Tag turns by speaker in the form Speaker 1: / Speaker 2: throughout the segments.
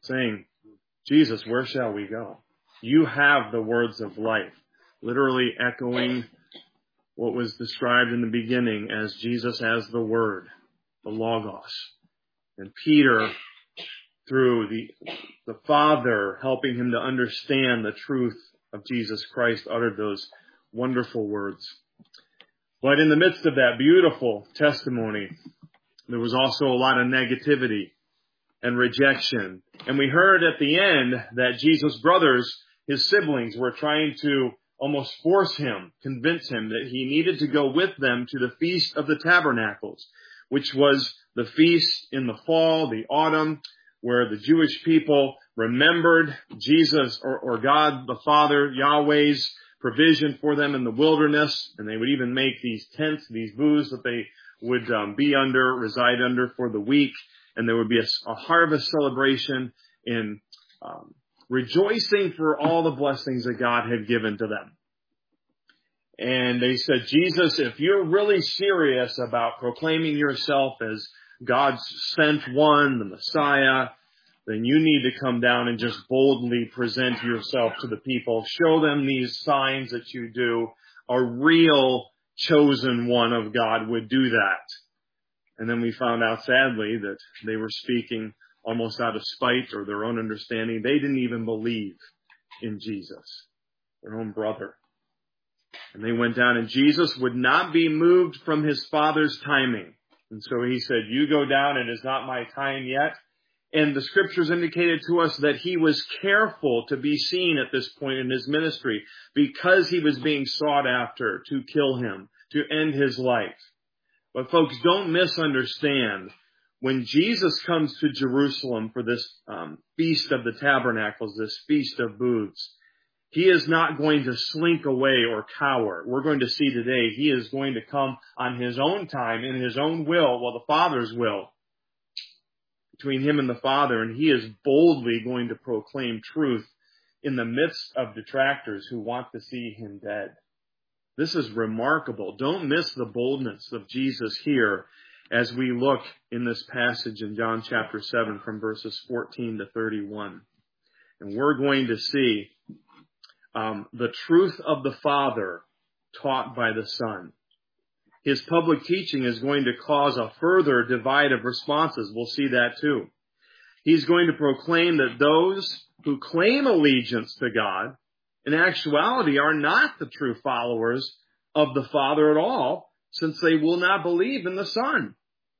Speaker 1: saying, Jesus, where shall we go? You have the words of life, literally echoing what was described in the beginning as Jesus as the Word, the Logos. And Peter, through the Father helping him to understand the truth of Jesus Christ, uttered those wonderful words. But in the midst of that beautiful testimony, there was also a lot of negativity and rejection. And we heard at the end that Jesus' brothers, his siblings, were trying to almost force him, convince him that he needed to go with them to the Feast of the Tabernacles, which was the feast in the fall, the autumn, where the Jewish people remembered Jesus or God the Father, Yahweh's provision for them in the wilderness. And they would even make these tents, these booths that they would reside under for the week. And there would be a harvest celebration in rejoicing for all the blessings that God had given to them. And they said, Jesus, if you're really serious about proclaiming yourself as God's sent one, the Messiah, then you need to come down and just boldly present yourself to the people. Show them these signs that you do. A real chosen one of God would do that. And then we found out, sadly, that they were speaking almost out of spite or their own understanding. They didn't even believe in Jesus, their own brother. And they went down, and Jesus would not be moved from his Father's timing. And so he said, you go down, it is not my time yet. And the scriptures indicated to us that he was careful to be seen at this point in his ministry because he was being sought after to kill him, to end his life. But folks, don't misunderstand. When Jesus comes to Jerusalem for this Feast of the Tabernacles, this Feast of Booths, he is not going to slink away or cower. We're going to see today he is going to come on his own time, in his own will, well, the Father's will, between him and the Father, and he is boldly going to proclaim truth in the midst of detractors who want to see him dead. This is remarkable. Don't miss the boldness of Jesus here as we look in this passage in John chapter 7 from verses 14 to 31. And we're going to see the truth of the Father taught by the Son. His public teaching is going to cause a further divide of responses. We'll see that too. He's going to proclaim that those who claim allegiance to God, in actuality, are not the true followers of the Father at all, since they will not believe in the Son.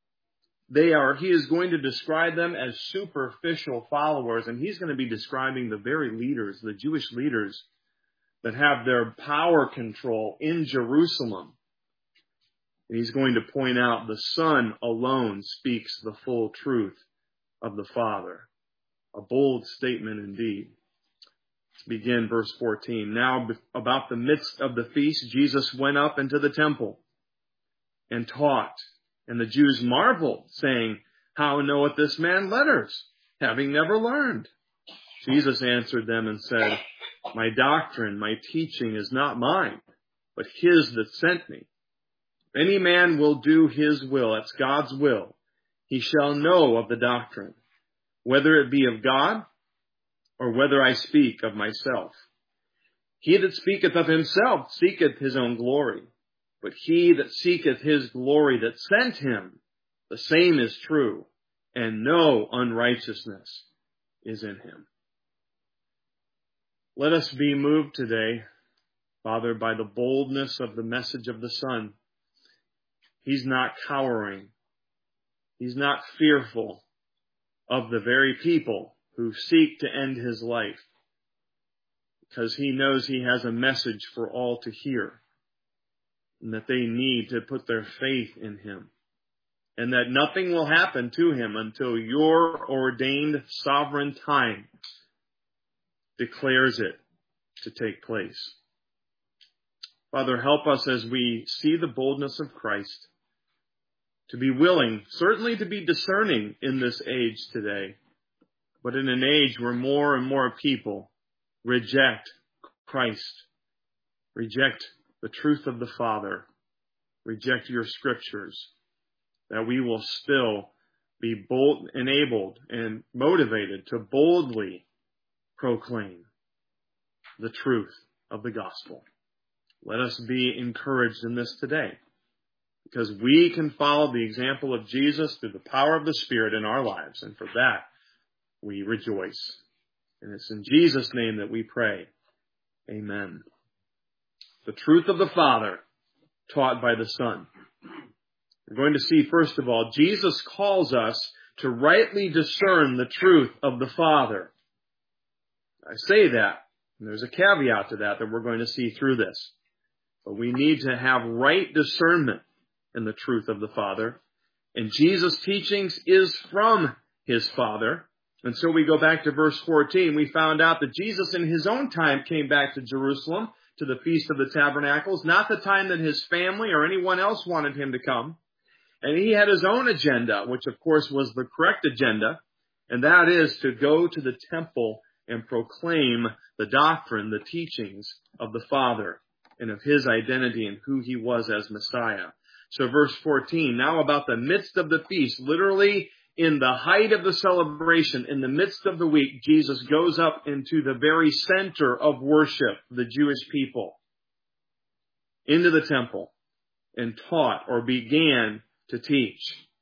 Speaker 1: He is going to describe them as superficial followers, and he's going to be describing the very leaders, the Jewish leaders, that have their power control in Jerusalem. And he's going to point out the Son alone speaks the full truth of the Father. A bold statement indeed. Let's begin verse 14. Now, about the midst of the feast, Jesus went up into the temple and taught. And the Jews marveled, saying, how knoweth this man letters, having never learned? Jesus answered them and said, my doctrine, my teaching is not mine, but his that sent me. If any man will do his will, that's God's will, he shall know of the doctrine, whether it be of God or whether I speak of myself. He that speaketh of himself seeketh his own glory, but he that seeketh his glory that sent him, the same is true, and no unrighteousness is in him. Let us be moved today, Father, by the boldness of the message of the Son. He's not cowering. He's not fearful of the very people who seek to end his life, because he knows he has a message for all to hear, and that they need to put their faith in him, and that nothing will happen to him until your ordained sovereign time declares it to take place. Father, help us as we see the boldness of Christ to be willing, certainly to be discerning in this age today, but in an age where more and more people reject Christ, reject the truth of the Father, reject your scriptures, that we will still be bold, enabled and motivated to boldly proclaim the truth of the gospel. Let us be encouraged in this today, because we can follow the example of Jesus through the power of the Spirit in our lives, and for that we rejoice. And it's in Jesus' name that we pray. Amen. The truth of the Father taught by the Son. We're going to see, first of all, Jesus calls us to rightly discern the truth of the Father. I say that, and there's a caveat to that we're going to see through this. But we need to have right discernment in the truth of the Father. And Jesus' teachings is from his Father. And so we go back to verse 14. We found out that Jesus in his own time came back to Jerusalem to the Feast of the Tabernacles, not the time that his family or anyone else wanted him to come. And he had his own agenda, which of course was the correct agenda, and that is to go to the temple and proclaim the doctrine, the teachings of the Father and of his identity and who he was as Messiah. So verse 14, now about the midst of the feast, literally in the height of the celebration, in the midst of the week, Jesus goes up into the very center of worship, the Jewish people, into the temple and taught or began to teach.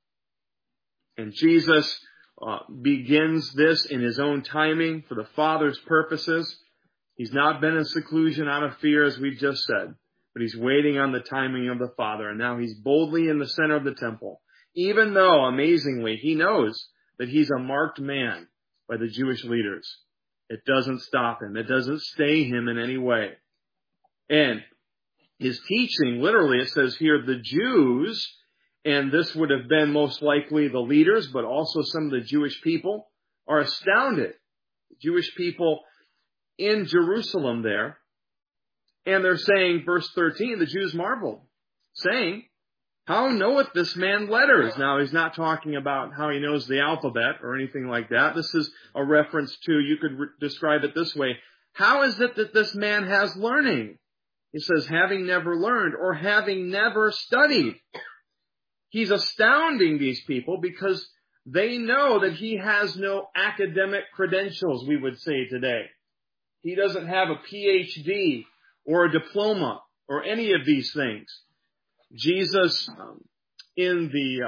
Speaker 1: And Jesus begins this in his own timing for the Father's purposes. He's not been in seclusion out of fear, as we just said, but he's waiting on the timing of the Father. And now he's boldly in the center of the temple, even though, amazingly, he knows that he's a marked man by the Jewish leaders. It doesn't stop him. It doesn't stay him in any way. And his teaching, literally, it says here, the Jews, and this would have been most likely the leaders, but also some of the Jewish people, are astounded. The Jewish people in Jerusalem there. And they're saying, verse 13, the Jews marveled, saying, how knoweth this man letters? Now, he's not talking about how he knows the alphabet or anything like that. This is a reference to, you could describe it this way. How is it that this man has learning? He says, having never learned or having never studied. He's astounding these people because they know that he has no academic credentials, we would say today. He doesn't have a PhD or a diploma or any of these things. Jesus, in the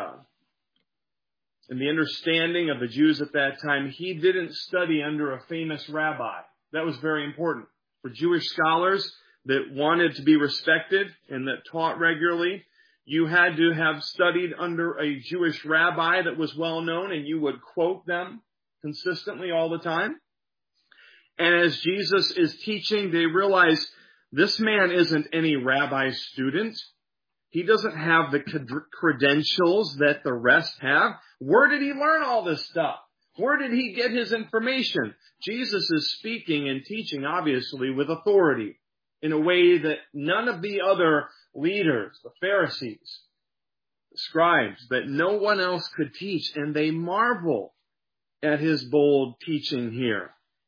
Speaker 1: understanding of the Jews at that time, he didn't study under a famous rabbi. That was very important. For Jewish scholars that wanted to be respected and that taught regularly, you had to have studied under a Jewish rabbi that was well known, and you would quote them consistently all the time. And as Jesus is teaching, they realize this man isn't any rabbi student. He doesn't have the credentials that the rest have. Where did he learn all this stuff? Where did he get his information? Jesus is speaking and teaching, obviously, with authority in a way that none of the other leaders, the Pharisees, the scribes, that no one else could teach. And they marvel at his bold teaching here.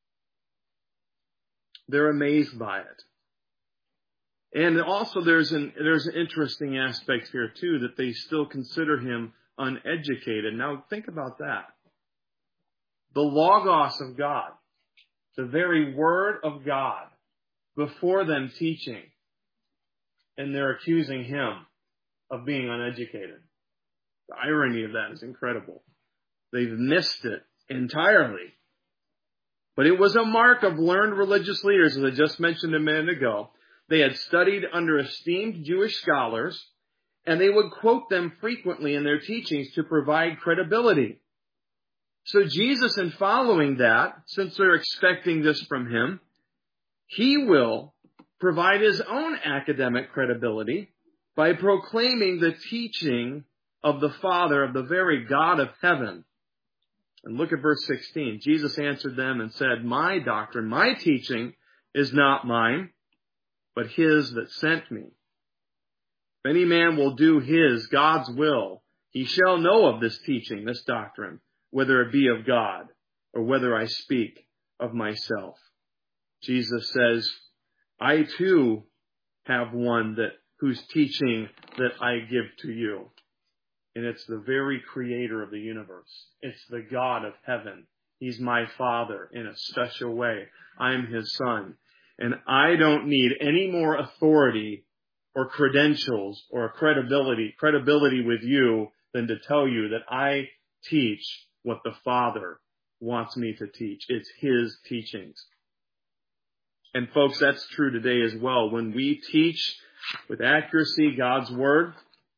Speaker 1: They're amazed by it. And also there's an interesting aspect here too, that they still consider him uneducated. Now think about that. The Logos of God, the very Word of God, before them teaching, and they're accusing him of being uneducated. The irony of that is incredible. They've missed it entirely. But it was a mark of learned religious leaders, as I just mentioned a minute ago. They had studied under esteemed Jewish scholars, and they would quote them frequently in their teachings to provide credibility. So Jesus, in following that, since they're expecting this from him, he will provide his own academic credibility by proclaiming the teaching of the Father, of the very God of heaven. And look at verse 16. Jesus answered them and said, my doctrine, my teaching is not mine, but his that sent me. If any man will do his, God's will, he shall know of this teaching, this doctrine, whether it be of God or whether I speak of myself. Jesus says, I too have one whose teaching that I give to you. And it's the very creator of the universe. It's the God of heaven. He's my Father in a special way. I'm His Son. And I don't need any more authority or credentials or credibility with you than to tell you that I teach what the Father wants me to teach. It's His teachings. And folks, that's true today as well. When we teach with accuracy God's Word,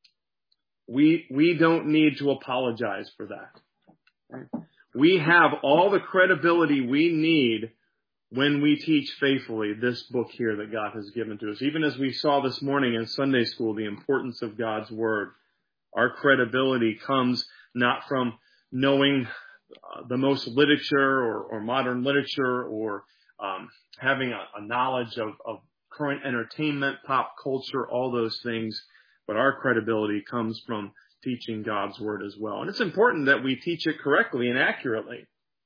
Speaker 1: we don't need to apologize for that. We have all the credibility we need when we teach faithfully this book here that God has given to us. Even as we saw this morning in Sunday school, the importance of God's Word. Our credibility comes not from knowing the most literature or modern literature or having a knowledge of current entertainment, pop culture, all those things. But our credibility comes from teaching God's Word as well. And it's important that we teach it correctly and accurately.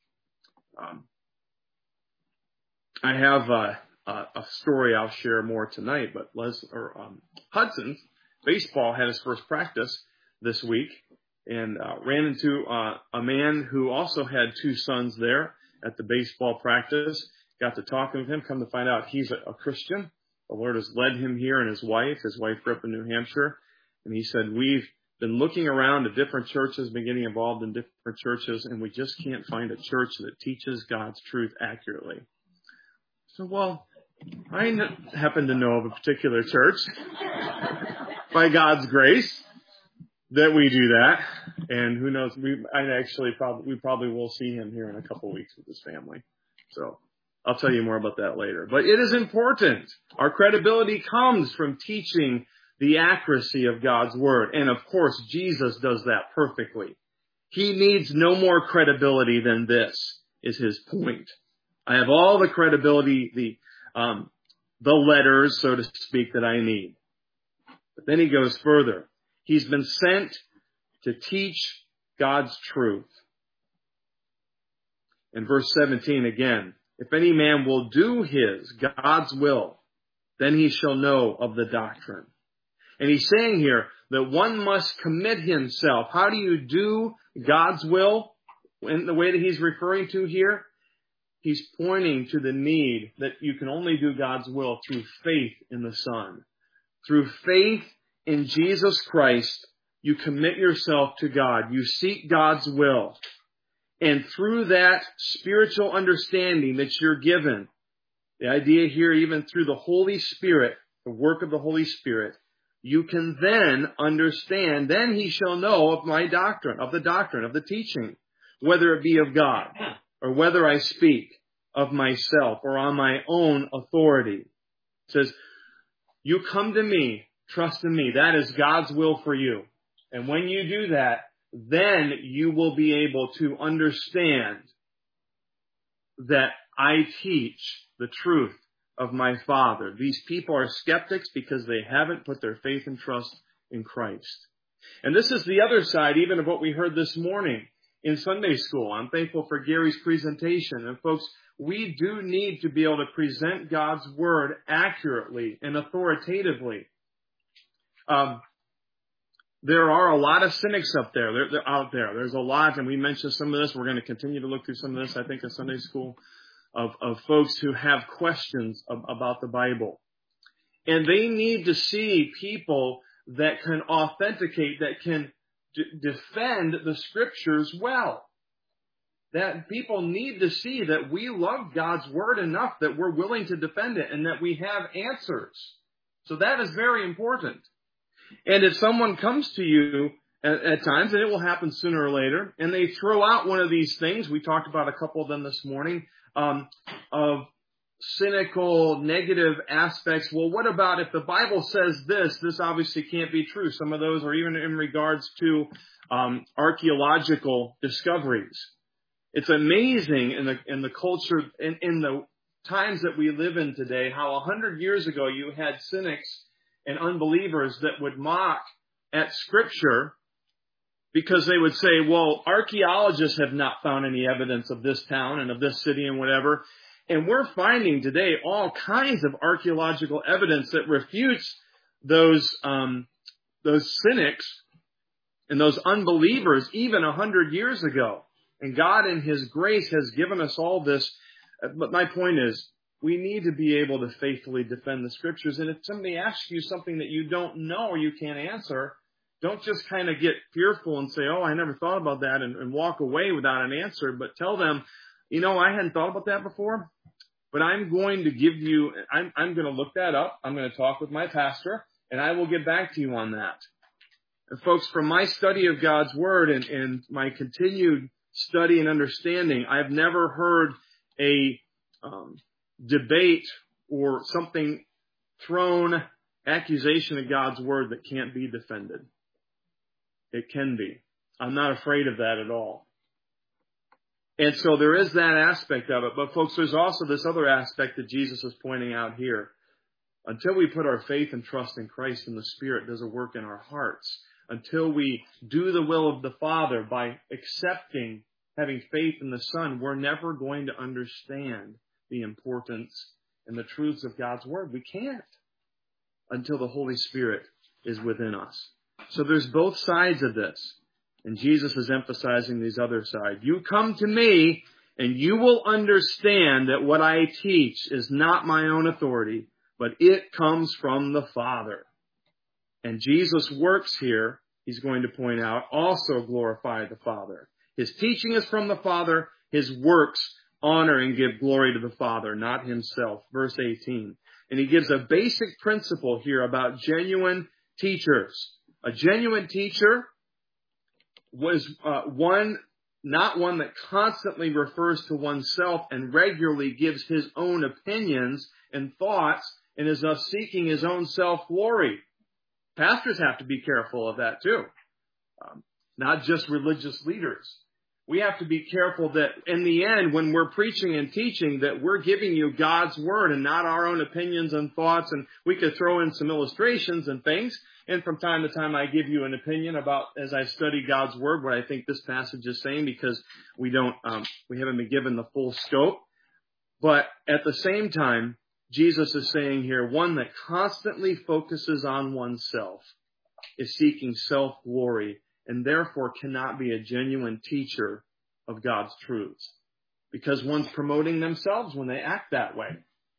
Speaker 1: I have a story I'll share more tonight, but Hudson's baseball had his first practice this week and ran into a man who also had two sons there at the baseball practice. Got to talking with him, come to find out he's a Christian. The Lord has led him here and his wife. His wife grew up in New Hampshire. And he said, we've been looking around at different churches, been getting involved in different churches, and we just can't find a church that teaches God's truth accurately. So, well, I happen to know of a particular church, by God's grace, that we do that. And who knows, we probably will see him here in a couple of weeks with his family. So I'll tell you more about that later. But it is important. Our credibility comes from teaching the accuracy of God's Word. And of course, Jesus does that perfectly. He needs no more credibility than this, is his point. I have all the credibility, the letters, so to speak, that I need. But then he goes further. He's been sent to teach God's truth. In verse 17 again, if any man will do God's will, then he shall know of the doctrine. And he's saying here that one must commit himself. How do you do God's will in the way that he's referring to here? He's pointing to the need that you can only do God's will through faith in the Son. Through faith in Jesus Christ, you commit yourself to God. You seek God's will. And through that spiritual understanding that you're given, the idea here, even through the Holy Spirit, the work of the Holy Spirit, you can then understand, then he shall know of my doctrine, of the teaching, whether it be of God or whether I speak of myself or on my own authority. It says, you come to me, trust in me. That is God's will for you. And when you do that, then you will be able to understand that I teach the truth of my Father. These people are skeptics because they haven't put their faith and trust in Christ. And this is the other side even of what we heard this morning in Sunday school. I'm thankful for Gary's presentation. And folks, we do need to be able to present God's Word accurately and authoritatively. There are a lot of cynics up there. They're out there. There's a lot, and we mentioned some of this. We're going to continue to look through some of this, I think, in Sunday school, of folks who have questions about the Bible. And they need to see people that can authenticate, that can defend the Scriptures well. That people need to see that we love God's Word enough that we're willing to defend it and that we have answers. So that is very important. And if someone comes to you at times, and it will happen sooner or later, and they throw out one of these things, we talked about a couple of them this morning, of cynical, negative aspects. Well, what about if the Bible says this? This obviously can't be true. Some of those are even in regards to archaeological discoveries. It's amazing in the culture, in the times that we live in today, how 100 years ago you had cynics and unbelievers that would mock at Scripture because they would say, well, archaeologists have not found any evidence of this town and of this city and whatever. And we're finding today all kinds of archaeological evidence that refutes those cynics and those unbelievers even 100 years ago. And God in His grace has given us all this. But my point is, we need to be able to faithfully defend the Scriptures. And if somebody asks you something that you don't know or you can't answer, don't just kind of get fearful and say, oh, I never thought about that, and walk away without an answer. But tell them, I hadn't thought about that before, but I'm going to give you, I'm going to look that up. I'm going to talk with my pastor, and I will get back to you on that. And folks, from my study of God's Word and my continued study and understanding, I've never heard a debate or something thrown, accusation of God's Word that can't be defended. It can be. I'm not afraid of that at all. And so there is that aspect of it. But folks, there's also this other aspect that Jesus is pointing out here. Until we put our faith and trust in Christ and the Spirit does a work in our hearts, until we do the will of the Father by accepting, having faith in the Son, we're never going to understand the importance and the truths of God's Word. We can't until the Holy Spirit is within us. So there's both sides of this. And Jesus is emphasizing these other side. You come to me and you will understand that what I teach is not my own authority, but it comes from the Father. And Jesus' works here, he's going to point out, also glorify the Father. His teaching is from the Father. His works honor and give glory to the Father, not himself. Verse 18. And he gives a basic principle here about genuine teachers. A genuine teacher was not one that constantly refers to oneself and regularly gives his own opinions and thoughts and is thus seeking his own self-glory. Pastors have to be careful of that too. Not just religious leaders. We have to be careful that in the end, when we're preaching and teaching, that we're giving you God's Word and not our own opinions and thoughts. And we could throw in some illustrations and things. And from time to time, I give you an opinion about, as I study God's Word, what I think this passage is saying, because we haven't been given the full scope. But at the same time, Jesus is saying here, one that constantly focuses on oneself is seeking self-glory and therefore cannot be a genuine teacher of God's truths, because one's promoting themselves when they act that way.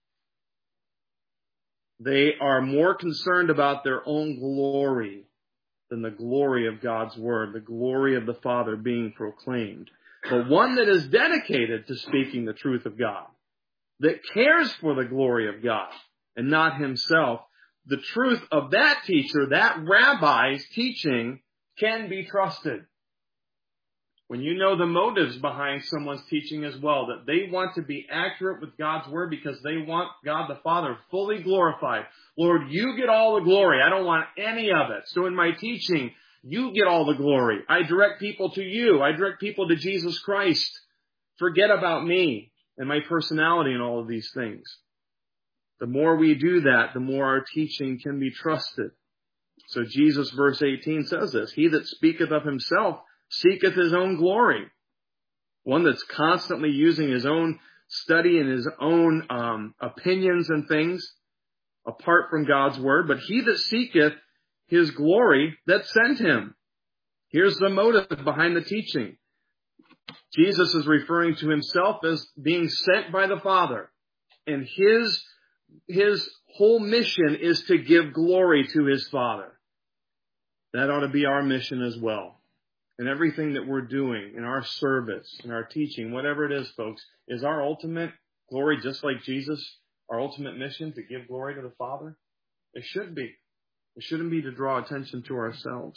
Speaker 1: They are more concerned about their own glory than the glory of God's Word, the glory of the Father being proclaimed. But one that is dedicated to speaking the truth of God, that cares for the glory of God and not himself, the truth of that teacher, that rabbi's teaching, can be trusted. When you know the motives behind someone's teaching as well, that they want to be accurate with God's Word because they want God the Father fully glorified. Lord, you get all the glory. I don't want any of it. So in my teaching, you get all the glory. I direct people to you. I direct people to Jesus Christ. Forget about me and my personality and all of these things. The more we do that, the more our teaching can be trusted. So Jesus, verse 18, says this: He that speaketh of himself seeketh his own glory. One that's constantly using his own study and his own opinions and things apart from God's Word. But he that seeketh his glory that sent him. Here's the motive behind the teaching. Jesus is referring to himself as being sent by the Father. And his whole mission is to give glory to his Father. That ought to be our mission as well. And everything that we're doing in our service, in our teaching, whatever it is, folks, is our ultimate glory, just like Jesus, our ultimate mission to give glory to the Father? It should be. It shouldn't be to draw attention to ourselves.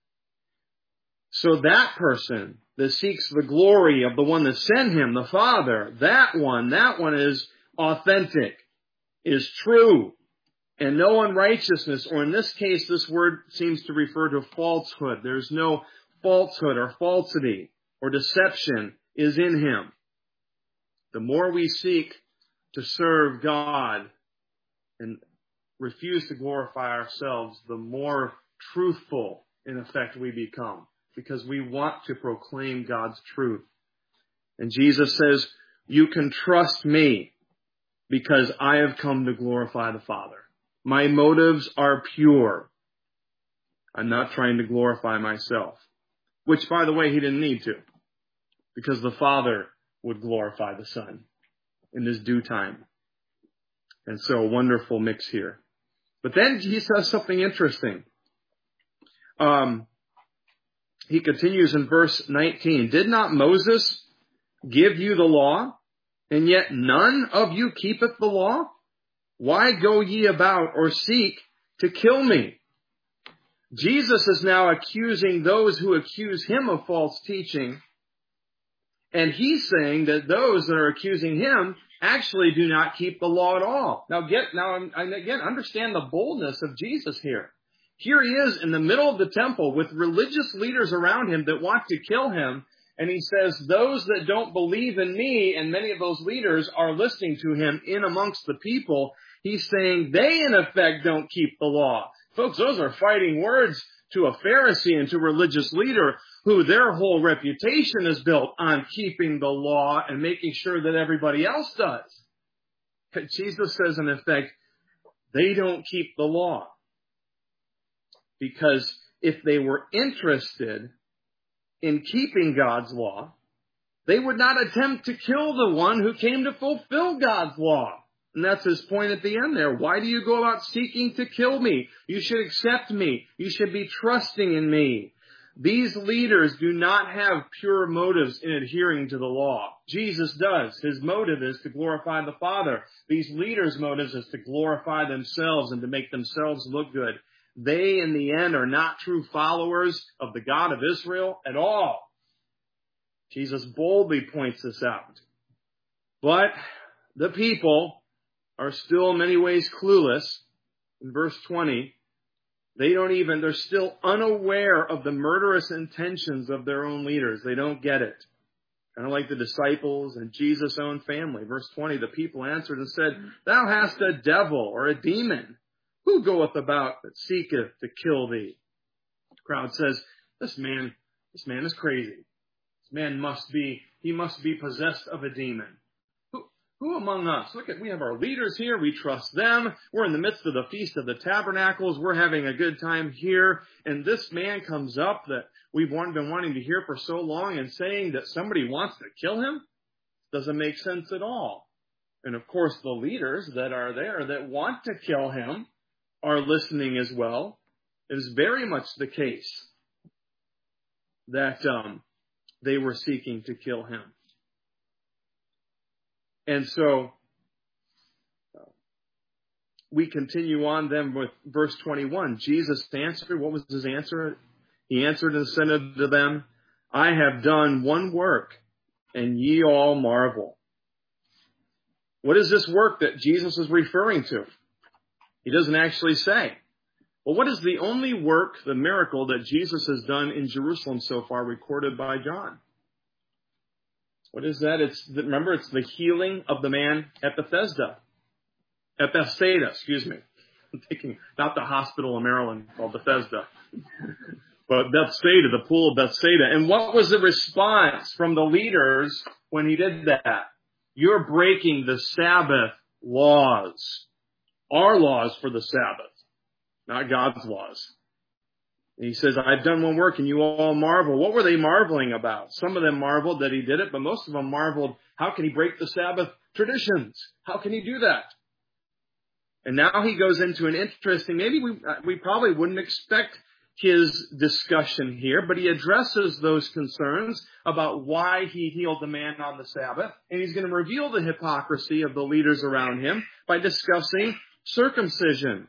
Speaker 1: So that person that seeks the glory of the one that sent him, the Father, that one is authentic, is true, and no unrighteousness, or in this case, this word seems to refer to falsehood. There's no falsehood or falsity or deception is in him. The more we seek to serve God and refuse to glorify ourselves, the more truthful, in effect, we become, because we want to proclaim God's truth. And Jesus says, you can trust me because I have come to glorify the Father. My motives are pure. I'm not trying to glorify myself. Which, by the way, he didn't need to, because the Father would glorify the Son in his due time. And so a wonderful mix here. But then he says something interesting. He continues in verse 19. Did not Moses give you the law, and yet none of you keepeth the law? Why go ye about or seek to kill me? Jesus is now accusing those who accuse him of false teaching. And he's saying that those that are accusing him actually do not keep the law at all. Now again, understand the boldness of Jesus here. Here he is in the middle of the temple with religious leaders around him that want to kill him. And he says, those that don't believe in me, and many of those leaders are listening to him in amongst the people. He's saying they in effect don't keep the law. Folks, those are fighting words to a Pharisee and to a religious leader who their whole reputation is built on keeping the law and making sure that everybody else does. But Jesus says, in effect, they don't keep the law. Because if they were interested in keeping God's law, they would not attempt to kill the one who came to fulfill God's law. And that's his point at the end there. Why do you go about seeking to kill me? You should accept me. You should be trusting in me. These leaders do not have pure motives in adhering to the law. Jesus does. His motive is to glorify the Father. These leaders' motives is to glorify themselves and to make themselves look good. They, in the end, are not true followers of the God of Israel at all. Jesus boldly points this out. But the people are still in many ways clueless. In verse 20, they're still unaware of the murderous intentions of their own leaders. They don't get it. Kind of like the disciples and Jesus' own family. Verse 20, the people answered and said, Thou hast a devil or a demon. Who goeth about that seeketh to kill thee? The crowd says, This man is crazy. This man must be possessed of a demon. Who among us? Look, we have our leaders here. We trust them. We're in the midst of the Feast of the Tabernacles. We're having a good time here. And this man comes up that we've been wanting to hear for so long and saying that somebody wants to kill him? Doesn't make sense at all. And of course, the leaders that are there that want to kill him are listening as well. It is very much the case that they were seeking to kill him. And so we continue on then with verse 21. Jesus answered. What was his answer? He answered and said unto them, I have done one work, and ye all marvel. What is this work that Jesus is referring to? He doesn't actually say. Well, what is the only work, the miracle that Jesus has done in Jerusalem so far recorded by John? What is that? Remember, it's the healing of the man at Bethsaida, excuse me. I'm thinking, not the hospital in Maryland called Bethesda, but Bethsaida, the pool of Bethsaida. And what was the response from the leaders when he did that? You're breaking the Sabbath laws. Our laws for the Sabbath, not God's laws. And he says, I've done one work and you all marvel. What were they marveling about? Some of them marveled that he did it, but most of them marveled, how can he break the Sabbath traditions? How can he do that? And now he goes into an interesting, maybe we probably wouldn't expect his discussion here, but he addresses those concerns about why he healed the man on the Sabbath. And he's going to reveal the hypocrisy of the leaders around him by discussing circumcision.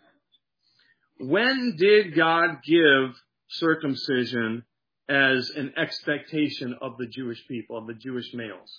Speaker 1: When did God give circumcision as an expectation of the Jewish people, of the Jewish males?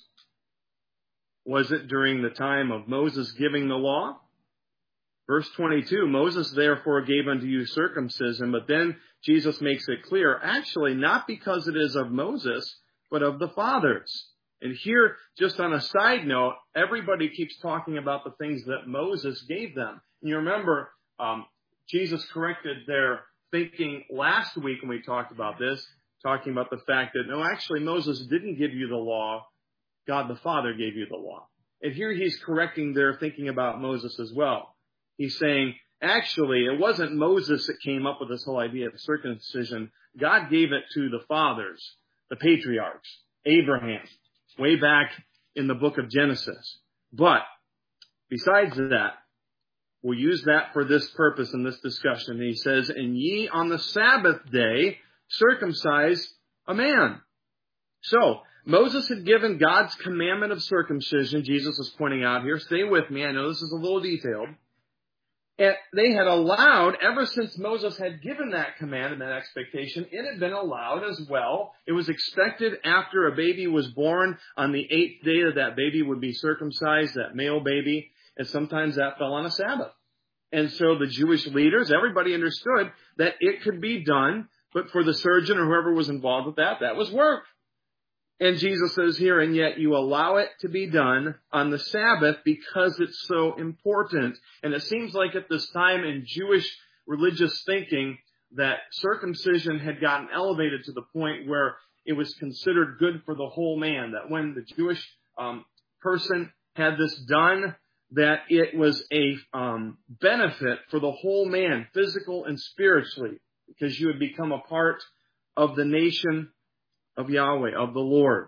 Speaker 1: Was it during the time of Moses giving the law? Verse 22, Moses therefore gave unto you circumcision, but then Jesus makes it clear, actually not because it is of Moses, but of the fathers. And here, just on a side note, everybody keeps talking about the things that Moses gave them. And you remember, Jesus corrected their thinking last week when we talked about this, talking about the fact that, no, actually Moses didn't give you the law. God the Father gave you the law. And here he's correcting their thinking about Moses as well. He's saying, Actually, it wasn't Moses that came up with this whole idea of circumcision. God gave it to the fathers, the patriarchs, Abraham, way back in the book of Genesis. But besides that, we'll use that for this purpose in this discussion. He says, and ye on the Sabbath day circumcise a man. So, Moses had given God's commandment of circumcision. Jesus is pointing out here. Stay with me. I know this is a little detailed. And they had allowed, ever since Moses had given that command and that expectation, it had been allowed as well. It was expected after a baby was born on the 8th day that that baby would be circumcised, that male baby, and sometimes that fell on a Sabbath. And so the Jewish leaders, everybody understood that it could be done, but for the surgeon or whoever was involved with that, that was work. And Jesus says here, and yet you allow it to be done on the Sabbath because it's so important. And it seems like at this time in Jewish religious thinking that circumcision had gotten elevated to the point where it was considered good for the whole man. That when the Jewish person had this done, that it was a benefit for the whole man, physical and spiritually, because you would become a part of the nation of Yahweh, of the Lord.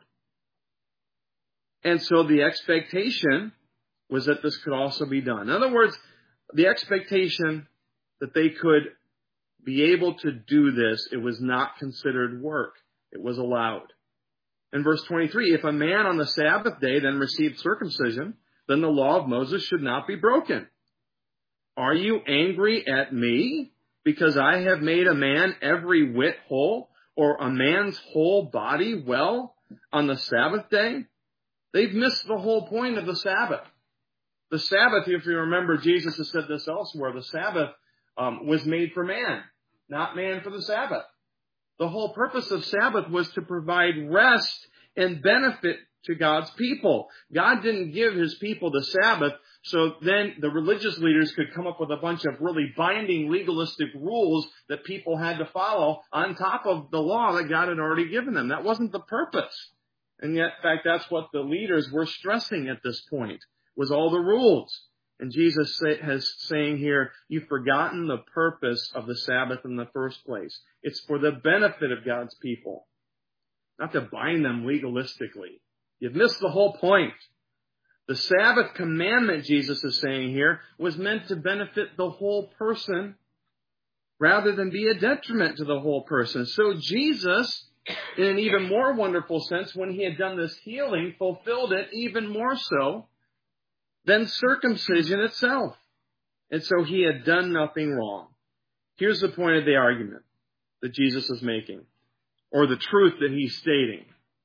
Speaker 1: And so the expectation was that this could also be done. In other words, the expectation that they could be able to do this, it was not considered work. It was allowed. In verse 23, if a man on the Sabbath day then received circumcision, then the law of Moses should not be broken. Are you angry at me because I have made a man every whit whole, or a man's whole body well on the Sabbath day? They've missed the whole point of the Sabbath. The Sabbath, if you remember, Jesus has said this elsewhere, the Sabbath was made for man, not man for the Sabbath. The whole purpose of Sabbath was to provide rest and benefit to God's people. God didn't give his people the Sabbath so then the religious leaders could come up with a bunch of really binding legalistic rules that people had to follow on top of the law that God had already given them. That wasn't the purpose. And yet, in fact, that's what the leaders were stressing at this point, was all the rules. And Jesus is saying here, you've forgotten the purpose of the Sabbath in the first place. It's for the benefit of God's people, not to bind them legalistically. You've missed the whole point. The Sabbath commandment, Jesus is saying here, was meant to benefit the whole person rather than be a detriment to the whole person. So Jesus, in an even more wonderful sense, when he had done this healing, fulfilled it even more so than circumcision itself. And so he had done nothing wrong. Here's the point of the argument that Jesus is making, or the truth that he's stating.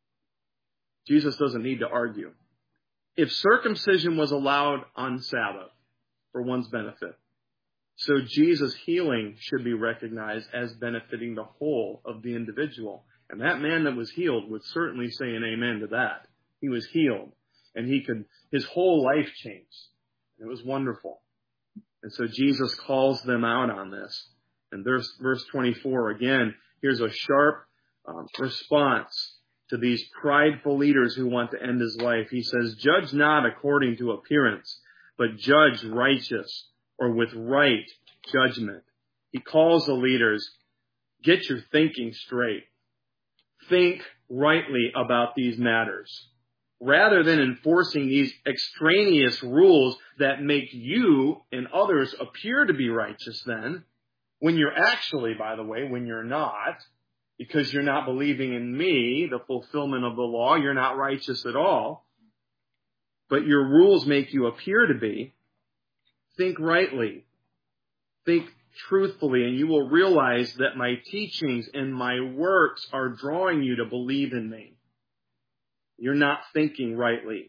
Speaker 1: Jesus doesn't need to argue. If circumcision was allowed on Sabbath for one's benefit, so Jesus' healing should be recognized as benefiting the whole of the individual. And that man that was healed would certainly say an amen to that. He was healed, and his whole life changed. It was wonderful. And so Jesus calls them out on this. And verse 24, again, here's a sharp response to these prideful leaders who want to end his life. He says, judge not according to appearance, but judge righteous or with right judgment. He calls the leaders, get your thinking straight. Think rightly about these matters. Rather than enforcing these extraneous rules that make you and others appear to be righteous then, when you're actually, by the way, when you're not, because you're not believing in me, the fulfillment of the law, you're not righteous at all. But your rules make you appear to be. Think rightly. Think truthfully, and you will realize that my teachings and my works are drawing you to believe in me. You're not thinking rightly.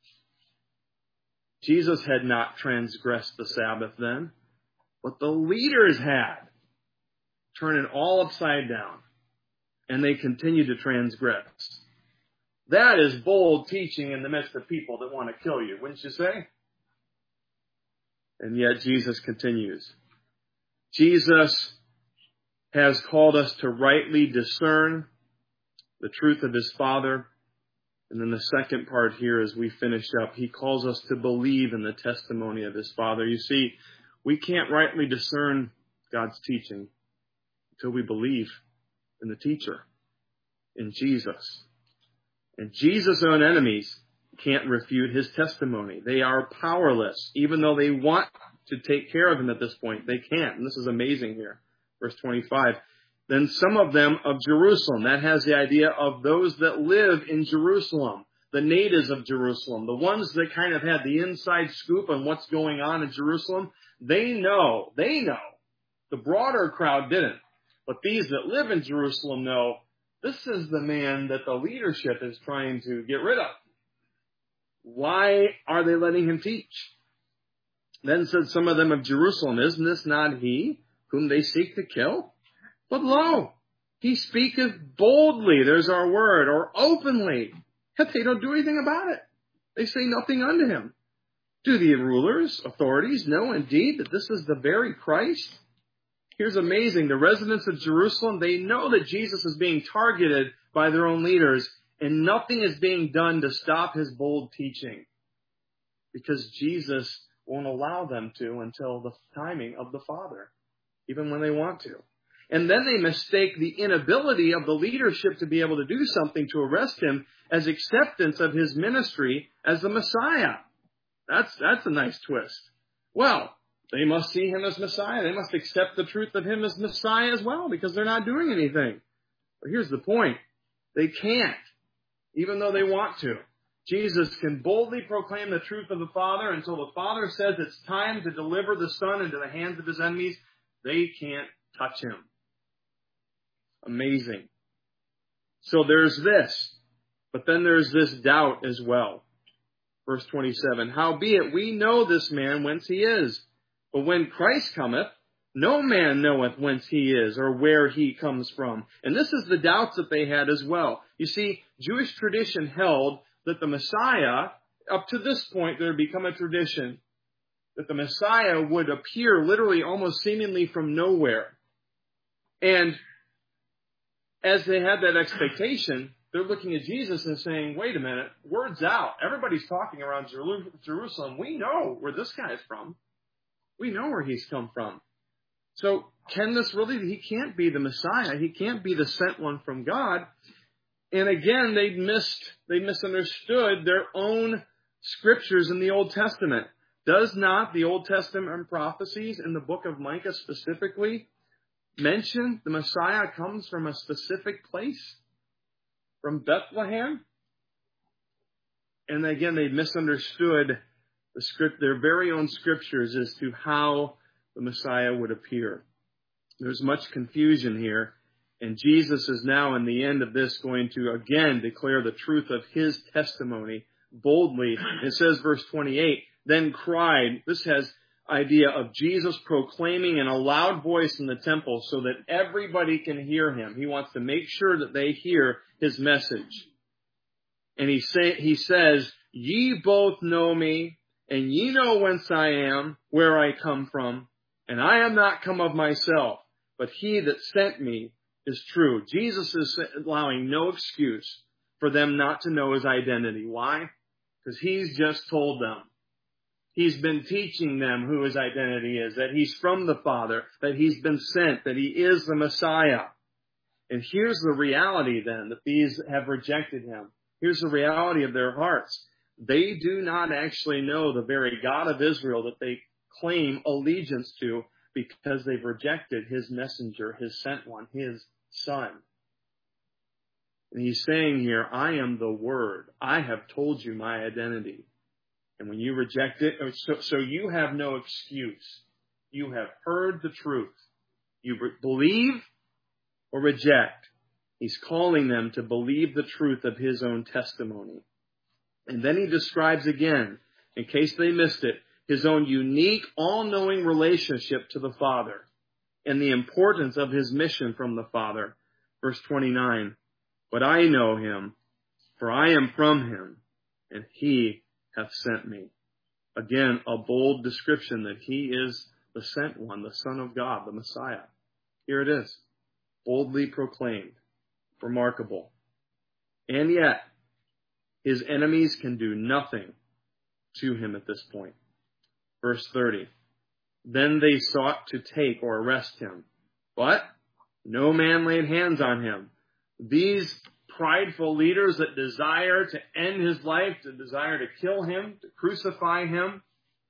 Speaker 1: Jesus had not transgressed the Sabbath then, but the leaders had. Turn it all upside down. And they continue to transgress. That is bold teaching in the midst of people that want to kill you, wouldn't you say? And yet Jesus continues. Jesus has called us to rightly discern the truth of his Father. And then the second part here, as we finish up, he calls us to believe in the testimony of his Father. You see, We can't rightly discern God's teaching until we believe in the teacher, in Jesus. And Jesus' own enemies can't refute his testimony. They are powerless. Even though they want to take care of him at this point, they can't. And this is amazing here. Verse 25. Then some of them of Jerusalem. That has the idea of those that live in Jerusalem. The natives of Jerusalem. The ones that kind of had the inside scoop on what's going on in Jerusalem. They know. The broader crowd didn't. But these that live in Jerusalem know this is the man that the leadership is trying to get rid of. Why are they letting him teach? Then said some of them of Jerusalem, isn't this not he whom they seek to kill? But lo, he speaketh boldly, there's our word, or openly. Yet they don't do anything about it. They say nothing unto him. Do the rulers, authorities know indeed that this is the very Christ? Here's amazing. The residents of Jerusalem, they know that Jesus is being targeted by their own leaders, and nothing is being done to stop his bold teaching. Because Jesus won't allow them to until the timing of the Father, even when they want to. And then they mistake the inability of the leadership to be able to do something to arrest him as acceptance of his ministry as the Messiah. That's a nice twist. Well, they must see him as Messiah. They must accept the truth of him as Messiah as well, because they're not doing anything. But here's the point. They can't, even though they want to. Jesus can boldly proclaim the truth of the Father until the Father says it's time to deliver the Son into the hands of his enemies. They can't touch him. Amazing. So there's this, but then there's this doubt as well. Verse 27, howbeit we know this man whence he is. But when Christ cometh, no man knoweth whence he is or where he comes from. And this is the doubts that they had as well. You see, Jewish tradition held that the Messiah, up to this point, there had become a tradition that the Messiah would appear literally almost seemingly from nowhere. And as they had that expectation, they're looking at Jesus and saying, wait a minute, word's out. Everybody's talking around Jerusalem. We know where this guy's from. We know where he's come from. So can this really, he can't be the Messiah. He can't be the sent one from God. And again, they misunderstood their own scriptures in the Old Testament. Does not the Old Testament prophecies in the book of Micah specifically mention the Messiah comes from a specific place? From Bethlehem? And again, they misunderstood their very own scriptures as to how the Messiah would appear. There's much confusion here. And Jesus is now, in the end of this, going to again declare the truth of his testimony boldly. It says, verse 28, then cried. This has idea of Jesus proclaiming in a loud voice in the temple so that everybody can hear him. He wants to make sure that they hear his message. And he says, ye both know me, and ye know whence I am, where I come from, and I am not come of myself, but he that sent me is true. Jesus is allowing no excuse for them not to know his identity. Why? Because he's just told them. He's been teaching them who his identity is, that he's from the Father, that he's been sent, that he is the Messiah. And here's the reality then, that these have rejected him. Here's the reality of their hearts. They do not actually know the very God of Israel that they claim allegiance to, because they've rejected his messenger, his sent one, his Son. And he's saying here, I am the Word. I have told you my identity. And when you reject it, so you have no excuse. You have heard the truth. You believe or reject. He's calling them to believe the truth of his own testimony. And then he describes again, in case they missed it, his own unique, all-knowing relationship to the Father and the importance of his mission from the Father. Verse 29, but I know him, for I am from him, and he hath sent me. Again, a bold description that he is the sent one, the Son of God, the Messiah. Here it is, boldly proclaimed. Remarkable. And yet, his enemies can do nothing to him at this point. Verse 30. Then they sought to take or arrest him. But no man laid hands on him. These prideful leaders that desire to end his life, to desire to kill him, to crucify him,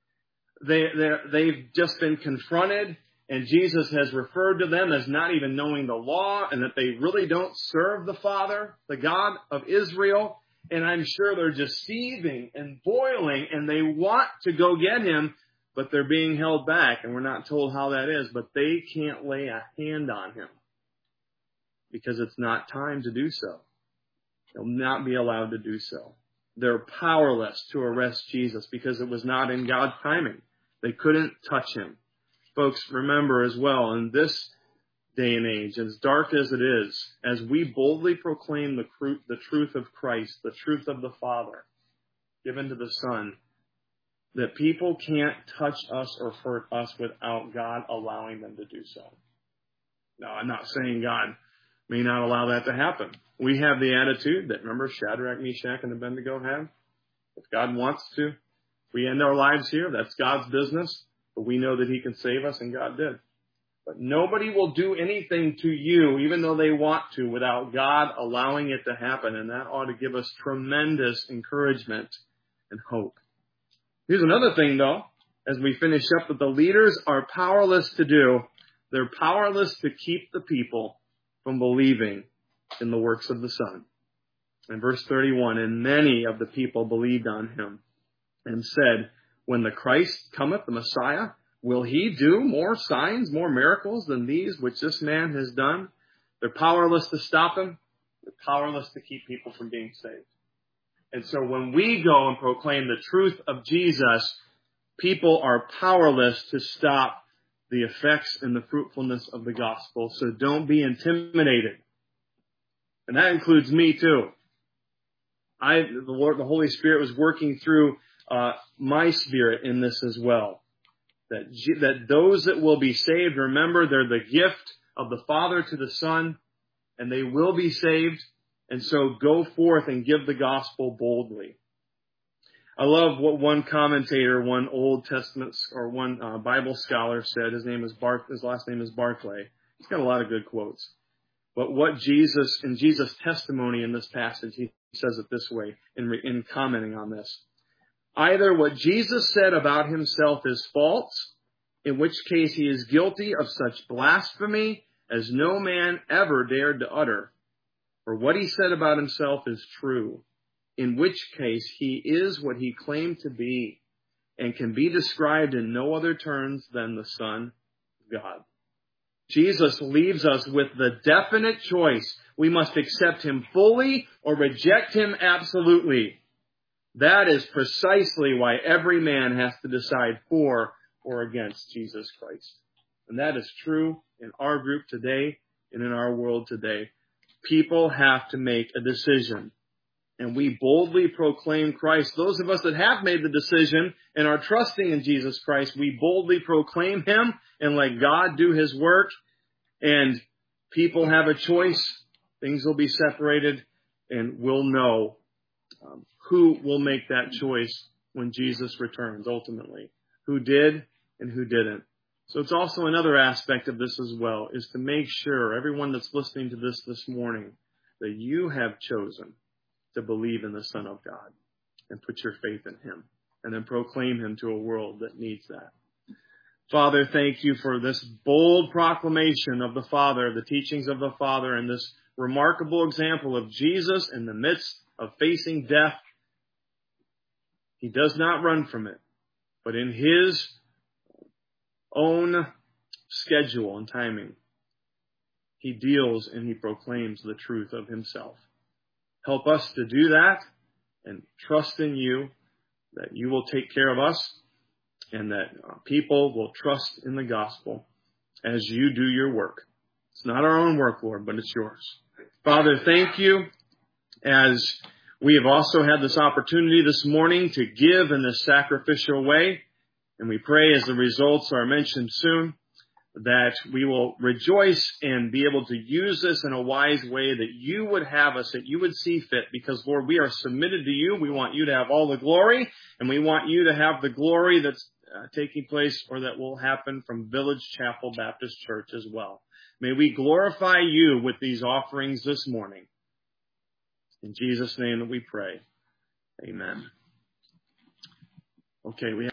Speaker 1: they've just been confronted, and Jesus has referred to them as not even knowing the law, and that they really don't serve the Father, the God of Israel. And I'm sure they're just seething and boiling, and they want to go get him, but they're being held back, and we're not told how that is, but they can't lay a hand on him because it's not time to do so. They'll not be allowed to do so. They're powerless to arrest Jesus because it was not in God's timing. They couldn't touch him. Folks, remember as well, in this day and age, as dark as it is, as we boldly proclaim the truth of Christ, the truth of the Father given to the Son, that people can't touch us or hurt us without God allowing them to do so. Now, I'm not saying God may not allow that to happen. We have the attitude that, remember, Shadrach, Meshach, and Abednego had? If God wants to, we end our lives here, that's God's business, but we know that he can save us, and God did. But nobody will do anything to you, even though they want to, without God allowing it to happen, and that ought to give us tremendous encouragement and hope. Here's another thing, though, as we finish up, that the leaders are powerless to do. They're powerless to keep the people from believing in the works of the Son. In verse 31, and many of the people believed on him and said, when the Christ cometh, the Messiah, will he do more signs, more miracles than these which this man has done? They're powerless to stop him. They're powerless to keep people from being saved. And so when we go and proclaim the truth of Jesus, people are powerless to stop the effects and the fruitfulness of the gospel. So don't be intimidated. And that includes me too. The Holy Spirit was working through my spirit in this as well. That those that will be saved, remember, they're the gift of the Father to the Son, and they will be saved. And so go forth and give the gospel boldly. I love what one commentator, one Old Testament or one Bible scholar said. His last name is Barclay. He's got a lot of good quotes. But what in Jesus' testimony in this passage, he says it this way in commenting on this. Either what Jesus said about himself is false, in which case he is guilty of such blasphemy as no man ever dared to utter, or what he said about himself is true, in which case he is what he claimed to be and can be described in no other terms than the Son of God. Jesus leaves us with the definite choice. We must accept him fully or reject him absolutely. That is precisely why every man has to decide for or against Jesus Christ. And that is true in our group today and in our world today. People have to make a decision. And we boldly proclaim Christ. Those of us that have made the decision and are trusting in Jesus Christ, we boldly proclaim him and let God do his work. And people have a choice. Things will be separated, and we'll know who will make that choice when Jesus returns ultimately. Who did and who didn't. So it's also another aspect of this as well, is to make sure, everyone that's listening to this morning, that you have chosen to believe in the Son of God and put your faith in him and then proclaim him to a world that needs that. Father, thank you for this bold proclamation of the Father, the teachings of the Father, and this remarkable example of Jesus in the midst of facing death. He does not run from it, but in his own schedule and timing, he deals and he proclaims the truth of himself. Help us to do that and trust in you, that you will take care of us and that people will trust in the gospel as you do your work. It's not our own work, Lord, but it's yours. Father, thank you as we have also had this opportunity this morning to give in this sacrificial way. And we pray as the results are mentioned soon, that we will rejoice and be able to use this in a wise way that you would have us, that you would see fit. Because, Lord, we are submitted to you. We want you to have all the glory, and we want you to have the glory that's taking place or that will happen from Village Chapel Baptist Church as well. May we glorify you with these offerings this morning. In Jesus' name that we pray. Amen. Okay, we have